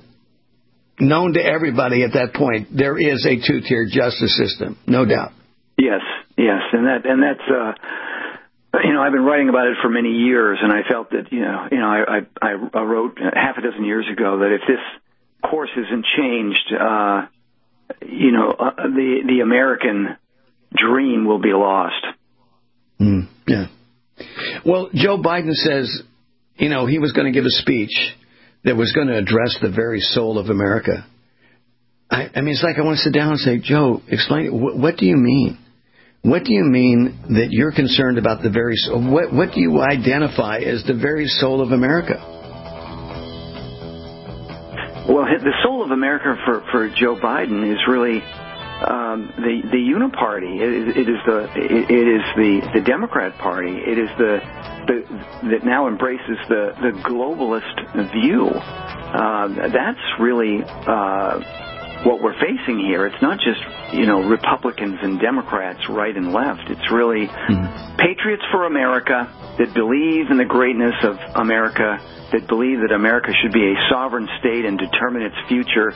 known to everybody at that point, there is a two-tier justice system, no doubt. Yes, yes, and that and that's. Uh, You know, I've been writing about it for many years, and I felt that, you know, you know, I, I, I wrote half a dozen years ago that if this course isn't changed, uh, you know, uh, the the American dream will be lost. Mm, yeah. Well, Joe Biden says, you know, he was going to give a speech that was going to address the very soul of America. I, I mean, it's like I want to sit down and say, Joe, explain it. What, what do you mean? What do you mean that you're concerned about the very soul? What, what do you identify as the very soul of America? Well, the soul of America for, for Joe Biden is really um, the the Uniparty. It is, it is the it, it is the, the Democrat Party. It is the, the that now embraces the the globalist view. Uh, that's really uh, what we're facing here. It's not just, you know, Republicans and Democrats, right and left. It's really mm-hmm. patriots for America that believe in the greatness of America, that believe that America should be a sovereign state and determine its future,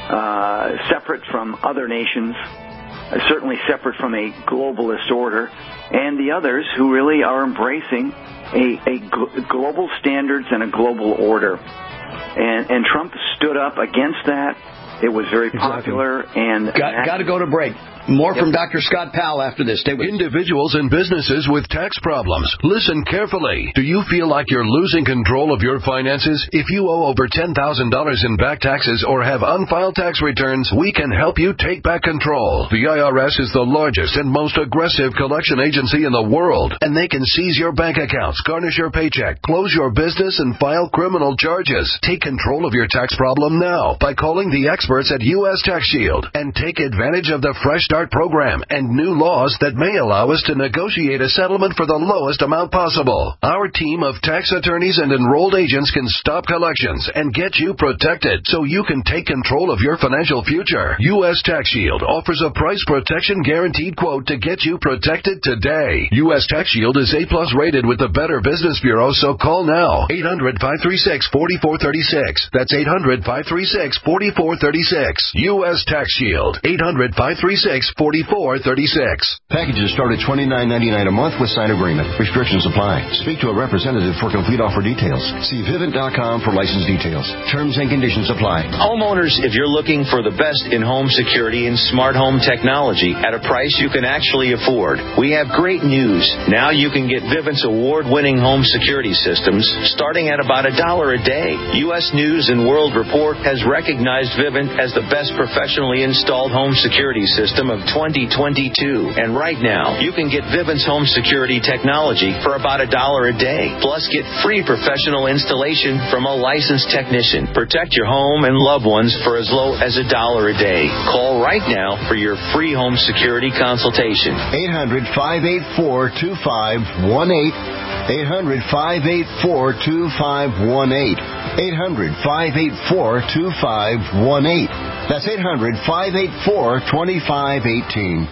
uh, separate from other nations, uh, certainly separate from a globalist order, and the others who really are embracing a, a gl- global standards and a global order. And, and Trump stood up against that. It was very popular, exactly. and got, got to go to break. More from Doctor Scott Powell after this. Stay with Individuals and businesses with tax problems, listen carefully. Do you feel like you're losing control of your finances? If you owe over ten thousand dollars in back taxes or have unfiled tax returns, we can help you take back control. The I R S is the largest and most aggressive collection agency in the world, and they can seize your bank accounts, garnish your paycheck, close your business, and file criminal charges. Take control of your tax problem now by calling the experts at U S Tax Shield and take advantage of the Fresh Start program and new laws that may allow us to negotiate a settlement for the lowest amount possible. Our team of tax attorneys and enrolled agents can stop collections and get you protected so you can take control of your financial future. U S Tax Shield offers a price protection guaranteed quote to get you protected today. U S Tax Shield is A plus rated with the Better Business Bureau, so call now. eight hundred, five three six, four four three six. That's eight hundred, five three six, four four three six. U S Tax Shield. eight hundred, five three six, four four three six. Packages start at twenty-nine ninety-nine a month with signed agreement. Restrictions apply. Speak to a representative for complete offer details. See Vivint dot com for license details. Terms and conditions apply. Homeowners, if you're looking for the best in home security and smart home technology at a price you can actually afford, we have great news. Now you can get Vivint's award-winning home security systems starting at about a dollar a day. U S News and World Report has recognized Vivint as the best professionally installed home security system of twenty twenty-two. And right now, you can get Vivint's home security technology for about a dollar a day. Plus, get free professional installation from a licensed technician. Protect your home and loved ones for as low as a dollar a day. Call right now for your free home security consultation. eight hundred, five eight four, two five one eight. eight hundred, five eight four, two five one eight. eight hundred, five eight four, two five one eight. That's eight hundred, five eight four, two five one eight.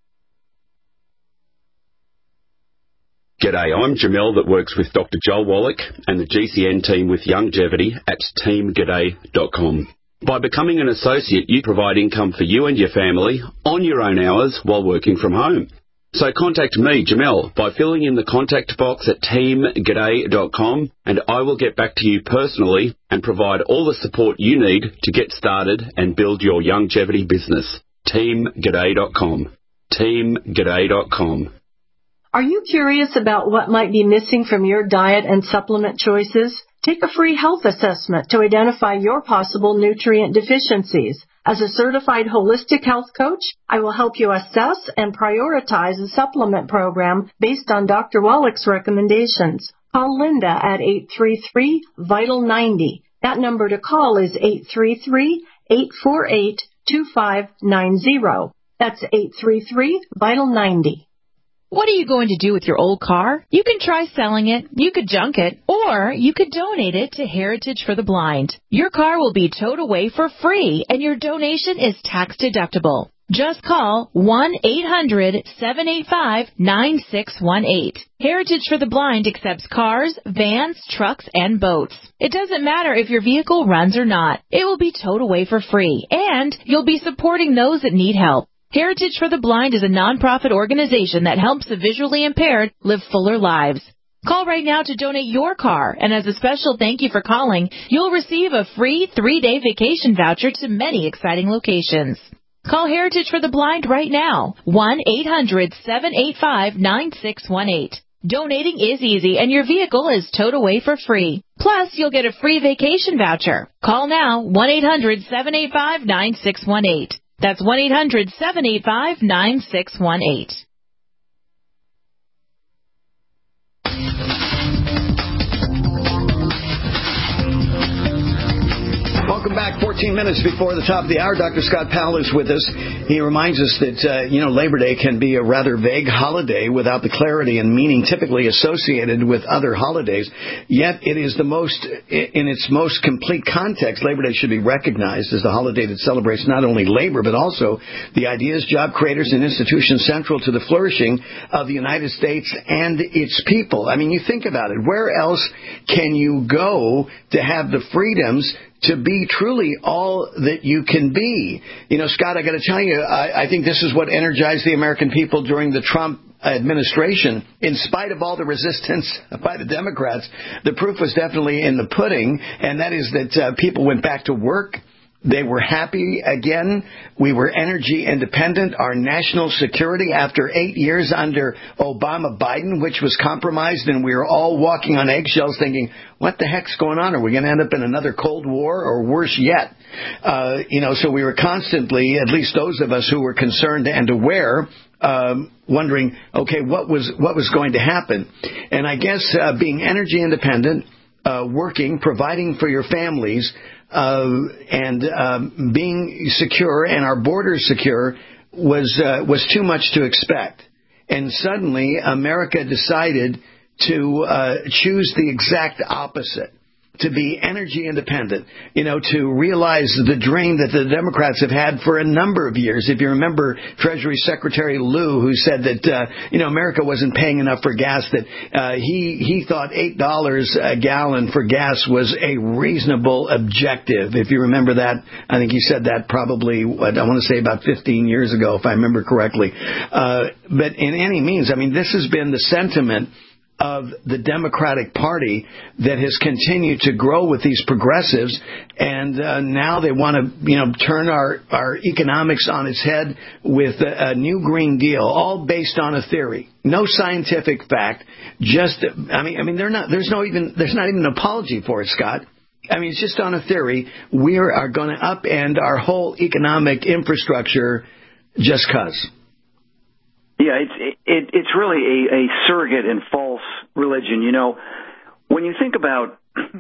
G'day, I'm Jamel that works with Doctor Joel Wallach and the G C N team with Longevity at team g'day dot com. By becoming an associate, you provide income for you and your family on your own hours while working from home. So contact me, Jamel, by filling in the contact box at team g'day dot com, and I will get back to you personally and provide all the support you need to get started and build your longevity business. team g'day dot com. team g'day dot com. Are you curious about what might be missing from your diet and supplement choices? Take a free health assessment to identify your possible nutrient deficiencies. As a certified holistic health coach, I will help you assess and prioritize a supplement program based on Doctor Wallach's recommendations. Call Linda at eight three three, vital ninety. That number to call is eight three three, eight four eight, two five nine zero. That's eight three three, vital ninety. What are you going to do with your old car? You can try selling it, you could junk it, or you could donate it to Heritage for the Blind. Your car will be towed away for free, and your donation is tax deductible. Just call one eight hundred, seven eight five, nine six one eight. Heritage for the Blind accepts cars, vans, trucks, and boats. It doesn't matter if your vehicle runs or not. It will be towed away for free, and you'll be supporting those that need help. Heritage for the Blind is a nonprofit organization that helps the visually impaired live fuller lives. Call right now to donate your car, and as a special thank you for calling, you'll receive a free three-day vacation voucher to many exciting locations. Call Heritage for the Blind right now, one eight hundred, seven eight five, nine six one eight. Donating is easy, and your vehicle is towed away for free. Plus, you'll get a free vacation voucher. Call now, one eight hundred, seven eight five, nine six one eight. That's one eight hundred, seven eight five, nine six one eight. Welcome back. fourteen minutes before the top of the hour, Doctor Scott Powell is with us. He reminds us that, uh, you know, Labor Day can be a rather vague holiday without the clarity and meaning typically associated with other holidays. Yet it is the most, in its most complete context, Labor Day should be recognized as the holiday that celebrates not only labor, but also the ideas, job creators, and institutions central to the flourishing of the United States and its people. I mean, you think about it. Where else can you go to have the freedoms to be truly all that you can be? You know, Scott, I got to tell you, I, I think this is what energized the American people during the Trump administration. In spite of all the resistance by the Democrats, the proof was definitely in the pudding, and that is that uh, people went back to work. They were happy again. We were energy independent. Our national security, after eight years under Obama-Biden, which was compromised, and we were all walking on eggshells thinking, what the heck's going on? Are we going to end up in another Cold War or worse yet? Uh, you know, so we were constantly, at least those of us who were concerned and aware, um, wondering, okay, what was what was going to happen? And I guess uh, being energy independent, uh, working, providing for your families, Uh, and um, being secure and our borders secure was uh, was too much to expect. And suddenly America decided to uh, choose the exact opposite, to be energy independent, you know, to realize the dream that the Democrats have had for a number of years. If you remember Treasury Secretary Lew, who said that, uh, you know, America wasn't paying enough for gas, that uh, he, he thought eight dollars a gallon for gas was a reasonable objective. If you remember that, I think he said that probably, what, I want to say about fifteen years ago, if I remember correctly. Uh, but in any means, I mean, this has been the sentiment of the Democratic Party that has continued to grow with these progressives, and uh, now they want to, you know, turn our, our economics on its head with a, a new Green Deal, all based on a theory, no scientific fact. Just, I mean, I mean, they're not. There's no even. There's not even an apology for it, Scott. I mean, it's just on a theory. We are going to upend our whole economic infrastructure just 'cause. Yeah, it's it, it's really a, a surrogate and false religion. You know, when you think about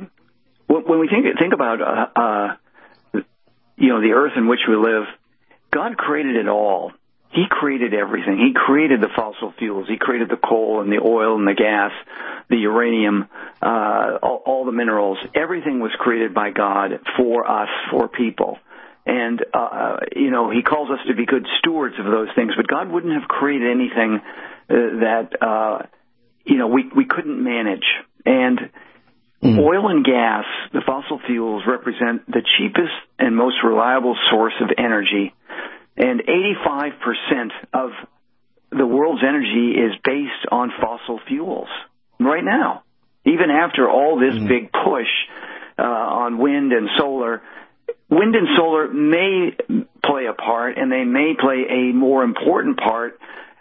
when we think think about uh, uh, you know the earth in which we live, God created it all. He created everything. He created the fossil fuels. He created the coal and the oil and the gas, the uranium, uh, all, all the minerals. Everything was created by God for us, for people. And, uh, you know, he calls us to be good stewards of those things. But God wouldn't have created anything uh, that, uh, you know, we, we couldn't manage. And mm. oil and gas, the fossil fuels, represent the cheapest and most reliable source of energy. And eighty-five percent of the world's energy is based on fossil fuels right now. Even after all this mm. big push uh, on wind and solar, wind and solar may play a part, and they may play a more important part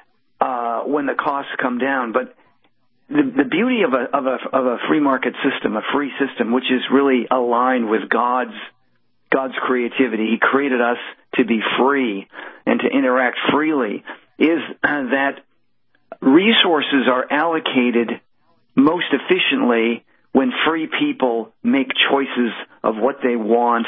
uh, when the costs come down. But the, the beauty of a, of a of a free market system, a free system, which is really aligned with God's God's creativity, He created us to be free and to interact freely, is uh, that resources are allocated most efficiently when free people make choices of what they want,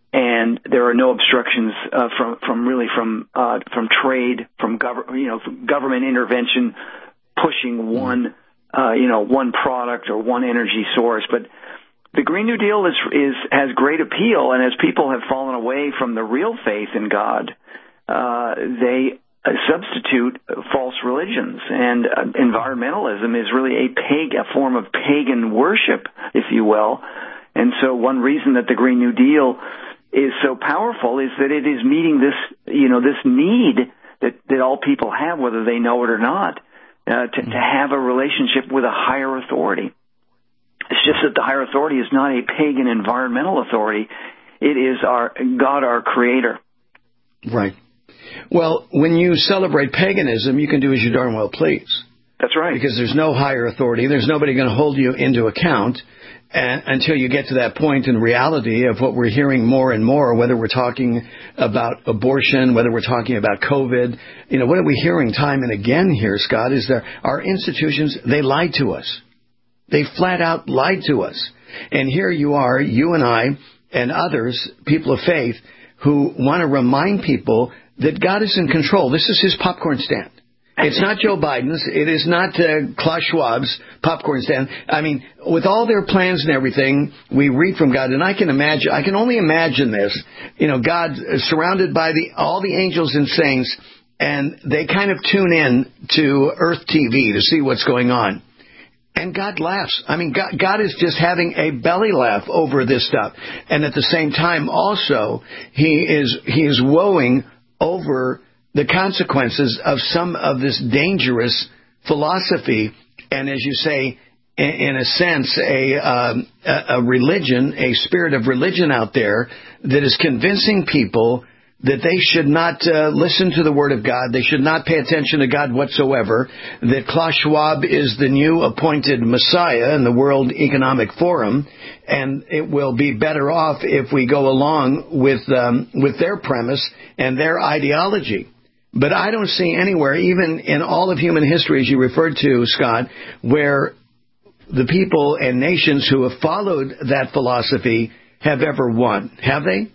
and there are no obstructions uh, from from really from uh, from trade, from gov- you know from government intervention pushing one uh, you know one product or one energy source. But the Green New Deal is is has great appeal, and as people have fallen away from the real faith in God, uh, they uh, substitute false religions, and uh, environmentalism is really a pag a form of pagan worship, if you will. And so, one reason that the Green New Deal is so powerful is that it is meeting this you know this need that that all people have, whether they know it or not, uh, to, to have a relationship with a higher authority. It's just that the higher authority is not a pagan environmental authority. It is our God, our Creator. Right. Well, when you celebrate paganism, you can do as you darn well please. That's right. Because there's no higher authority. There's nobody going to hold you into account and, until you get to that point in reality of what we're hearing more and more, whether we're talking about abortion, whether we're talking about COVID. You know, what are we hearing time and again here, Scott, is that our institutions, they lied to us. They flat out lied to us. And here you are, you and I and others, people of faith, who want to remind people that God is in control. This is His popcorn stand. It's not Joe Biden's. It is not uh, Klaus Schwab's popcorn stand. I mean, with all their plans and everything, we read from God, and I can imagine, I can only imagine this. You know, God is surrounded by the all the angels and saints, and they kind of tune in to Earth T V to see what's going on. And God laughs. I mean, God, God is just having a belly laugh over this stuff. And at the same time, also, He is He is woeing over the consequences of some of this dangerous philosophy. And as you say, in, in a sense, a, um, a, a religion, a spirit of religion out there that is convincing people that they should not uh, listen to the Word of God. They should not pay attention to God whatsoever. That Klaus Schwab is the new appointed Messiah in the World Economic Forum, and it will be better off if we go along with um, with their premise and their ideology. But I don't see anywhere, even in all of human history, as you referred to, Scott, where the people and nations who have followed that philosophy have ever won. Have they?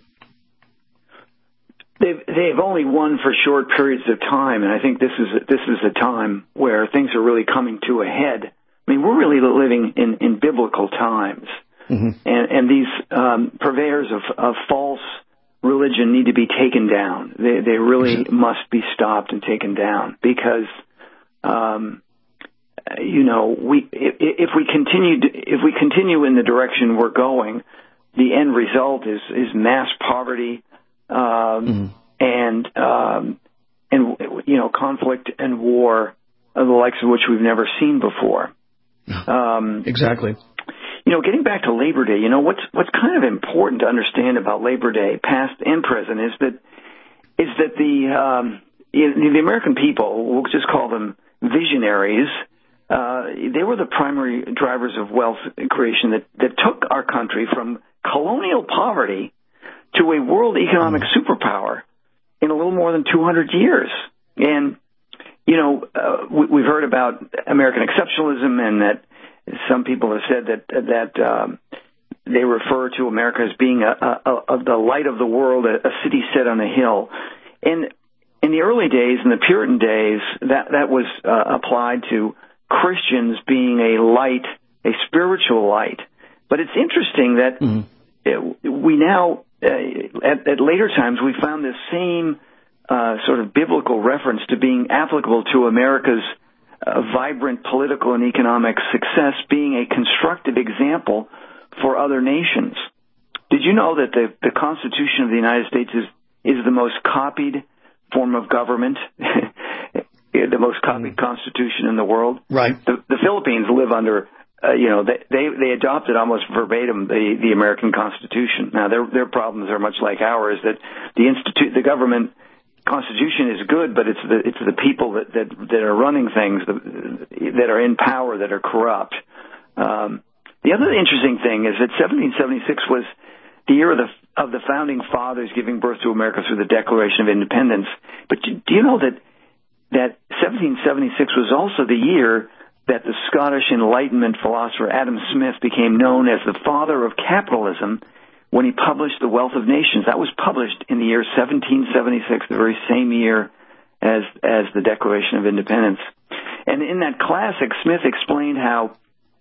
They've they've only won for short periods of time, and I think this is this is a time where things are really coming to a head. I mean, we're really living in, in biblical times, mm-hmm. and and these um, purveyors of, of false religion need to be taken down. They they really exactly. must be stopped and taken down because, um, you know, we if, if we continue to, if we continue in the direction we're going, the end result is is mass poverty. Um, mm-hmm. and, um, and, you know, conflict and war, of the likes of which we've never seen before. Um, exactly. You know, getting back to Labor Day, you know, what's, what's kind of important to understand about Labor Day, past and present, is that, is that the, um, the American people, we'll just call them visionaries, uh, they were the primary drivers of wealth creation that, that took our country from colonial poverty to a world economic superpower in a little more than two hundred years. And, you know, uh, we, we've heard about American exceptionalism, and that some people have said that that um, they refer to America as being a, a, a, the light of the world, a, a city set on a hill. And in the early days, in the Puritan days, that, that was uh, applied to Christians being a light, a spiritual light. But it's interesting that mm-hmm. we now, uh, at, at later times, we found this same uh, sort of biblical reference to being applicable to America's uh, vibrant political and economic success, being a constructive example for other nations. Did you know that the, the Constitution of the United States is, is the most copied form of government, the most copied constitution in the world? Right. The, the Philippines live under, uh, you know, they, they they adopted almost verbatim the, the American Constitution. Now, their their problems are much like ours, that the institute, the government constitution is good, but it's the it's the people that that, that are running things that, that are in power that are corrupt. Um, the other interesting thing is that seventeen seventy-six was the year of the of the founding fathers giving birth to America through the Declaration of Independence. But do, do you know that that seventeen seventy-six was also the year that the Scottish Enlightenment philosopher Adam Smith became known as the father of capitalism when he published The Wealth of Nations? That was published in the year seventeen seventy-six, the very same year as as the Declaration of Independence. And in that classic, Smith explained how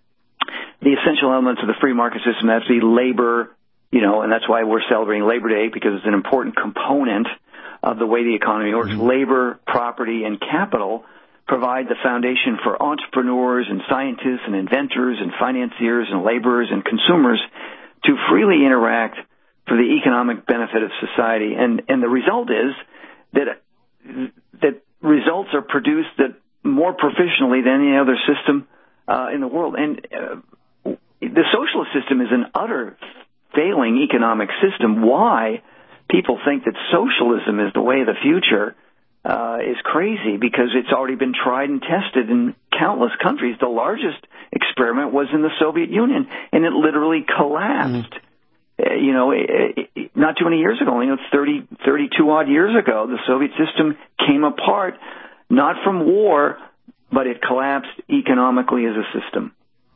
the essential elements of the free market system have to be labor, you know, and that's why we're celebrating Labor Day, because it's an important component of the way the economy works. Mm-hmm. Labor, property, and capital provide the foundation for entrepreneurs and scientists and inventors and financiers and laborers and consumers to freely interact for the economic benefit of society. And, and the result is that, that results are produced that more proficiently than any other system uh, in the world. And uh, the socialist system is an utter failing economic system. Why people think that socialism is the way of the future uh, is crazy, because it's already been tried and tested in countless countries. The largest experiment was in the Soviet Union, and it literally collapsed. Mm-hmm. Uh, you know, it, it, not too many years ago, you know, thirty, thirty-two odd years ago, the Soviet system came apart, not from war, but it collapsed economically as a system.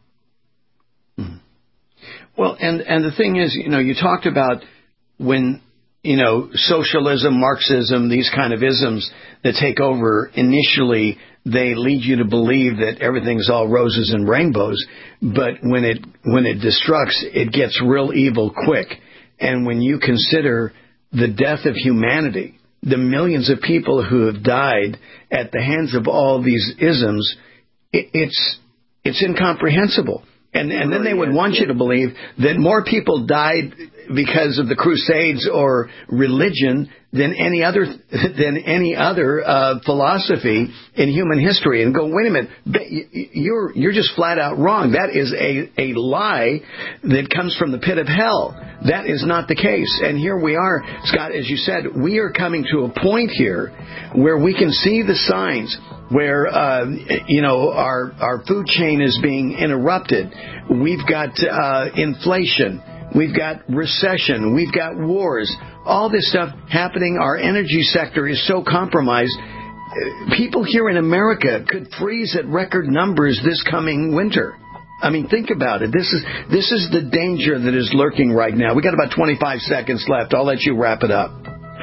Mm-hmm. Well, and, and the thing is, you know, you talked about when, you know, socialism, Marxism, these kind of isms that take over, initially they lead you to believe that everything's all roses and rainbows, but when it when it destructs, it gets real evil quick. And when you consider the death of humanity, the millions of people who have died at the hands of all these isms, it, it's it's incomprehensible. And, and then they would want you to believe that more people died because of the Crusades or religion than any other than any other uh, philosophy in human history. And go, wait a minute, you're you're just flat out wrong. That is a a lie that comes from the pit of hell. That is not the case. And here we are, Scott, as you said, we are coming to a point here where we can see the signs, where, uh, you know, our, our food chain is being interrupted. We've got uh, inflation. We've got recession. We've got wars. All this stuff happening. Our energy sector is so compromised. People here in America could freeze at record numbers this coming winter. I mean, think about it. This is this is the danger that is lurking right now. We got about twenty-five seconds left. I'll let you wrap it up.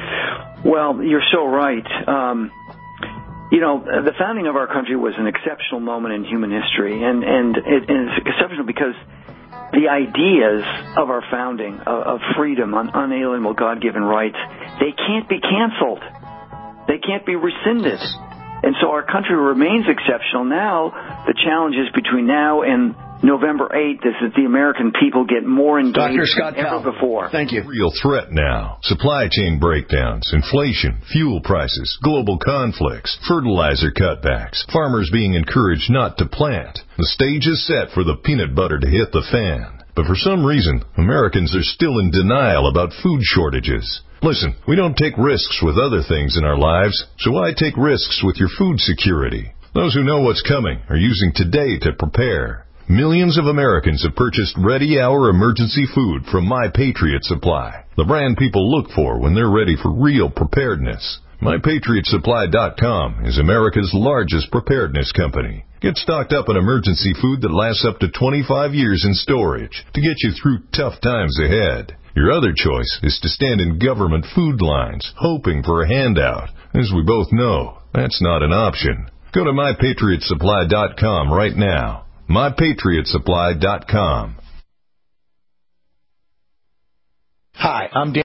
Well, you're so right. Um, You know, the founding of our country was an exceptional moment in human history, and, and, it, and it's exceptional because the ideas of our founding, of, of freedom, on unalienable God-given rights, they can't be canceled. They can't be rescinded. And so our country remains exceptional. Now, the challenge is between now and November eighth is that the American people get more engaged Doctor Scott than ever Powell. before. Thank you. Real threat now. Supply chain breakdowns, inflation, fuel prices, global conflicts, fertilizer cutbacks, farmers being encouraged not to plant. The stage is set for the peanut butter to hit the fan. But for some reason, Americans are still in denial about food shortages. Listen, we don't take risks with other things in our lives, so why take risks with your food security? Those who know what's coming are using today to prepare. Millions of Americans have purchased ready-hour emergency food from My Patriot Supply, the brand people look for when they're ready for real preparedness. My Patriot Supply dot com is America's largest preparedness company. Get stocked up on emergency food that lasts up to twenty-five years in storage to get you through tough times ahead. Your other choice is to stand in government food lines, hoping for a handout. As we both know, that's not an option. Go to my patriot supply dot com right now. my patriot supply dot com. Hi, I'm Dan.